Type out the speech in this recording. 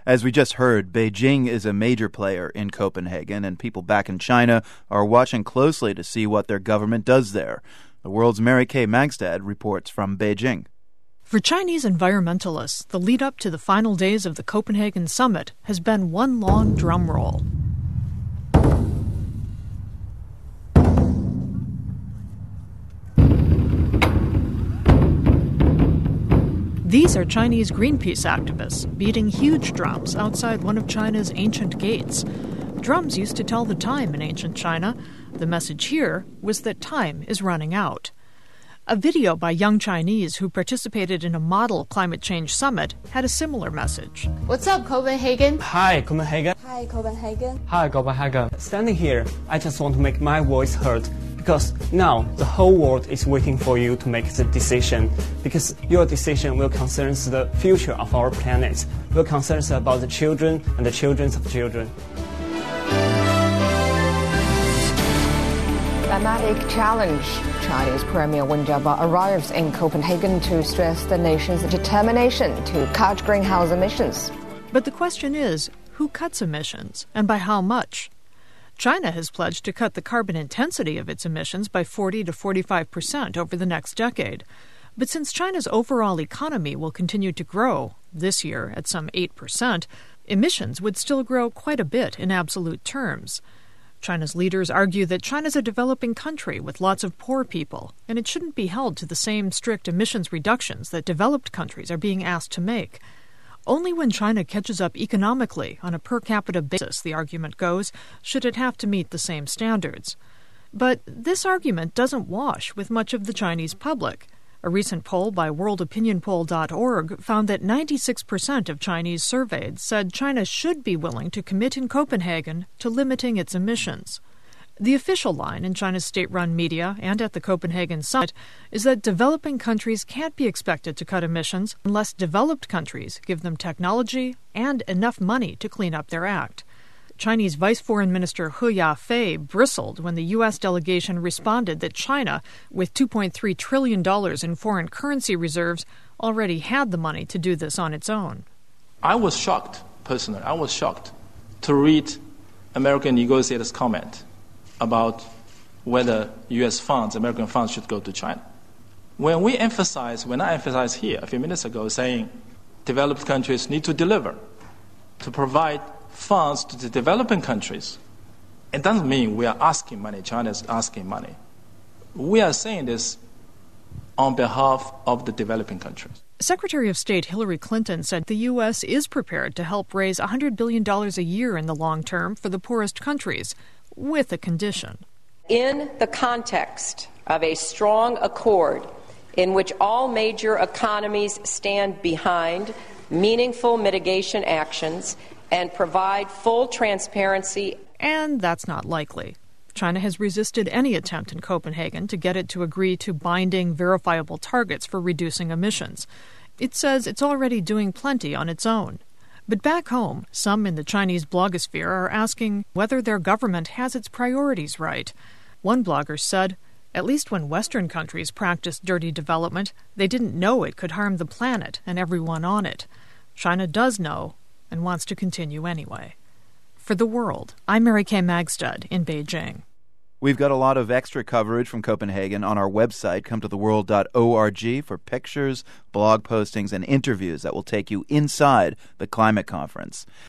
As we just heard, Beijing is a major player in Copenhagen, and people back in China are watching closely to see what their government does there. The world's Mary Kay Magstad reports from Beijing. For Chinese environmentalists, the lead-up to the final days of the Copenhagen summit has been one long drum roll. These are Chinese Greenpeace activists beating huge drums outside one of China's ancient gates. Drums used to tell the time in ancient China. The message here was that time is running out. A video by young Chinese who participated in a model climate change summit had a similar message. What's up, Copenhagen? Hi, Copenhagen. Hi, Copenhagen. Hi, Copenhagen. Standing here, I just want to make my voice heard because now the whole world is waiting for you to make the decision because your decision will concern the future of our planet, will concern about the children and the children of children. Climatic challenge. Chinese Premier Wen Jiabao arrives in Copenhagen to stress the nation's determination to cut greenhouse emissions. But the question is, who cuts emissions and by how much? China has pledged to cut the carbon intensity of its emissions by 40 to 45% over the next decade. But since China's overall economy will continue to grow, this year at some 8%, emissions would still grow quite a bit in absolute terms. China's leaders argue that China's a developing country with lots of poor people, and it shouldn't be held to the same strict emissions reductions that developed countries are being asked to make. Only when China catches up economically on a per capita basis, the argument goes, should it have to meet the same standards. But this argument doesn't wash with much of the Chinese public. A recent poll by worldopinionpoll.org found that 96% of Chinese surveyed said China should be willing to commit in Copenhagen to limiting its emissions. The official line in China's state-run media and at the Copenhagen summit is that developing countries can't be expected to cut emissions unless developed countries give them technology and enough money to clean up their act. Chinese Vice Foreign Minister He Yafei bristled when the U.S. delegation responded that China, with $2.3 trillion in foreign currency reserves, already had the money to do this on its own. I was shocked, personally. I was shocked to read American negotiators' comment about whether U.S. funds, American funds, should go to China. When I emphasized here a few minutes ago saying developed countries need to deliver, to provide funds to the developing countries, it doesn't mean we are asking money, China is asking money. We are saying this on behalf of the developing countries. Secretary of State Hillary Clinton said the U.S. is prepared to help raise $100 billion a year in the long term for the poorest countries, with a condition. In the context of a strong accord in which all major economies stand behind meaningful mitigation actions and provide full transparency. And that's not likely. China has resisted any attempt in Copenhagen to get it to agree to binding, verifiable targets for reducing emissions. It says it's already doing plenty on its own. But back home, some in the Chinese blogosphere are asking whether their government has its priorities right. One blogger said, at least when Western countries practiced dirty development, they didn't know it could harm the planet and everyone on it. China does know and wants to continue anyway. For The World, I'm Mary Kay Magstad in Beijing. We've got a lot of extra coverage from Copenhagen on our website, cometotheworld.org, for pictures, blog postings, and interviews that will take you inside the climate conference.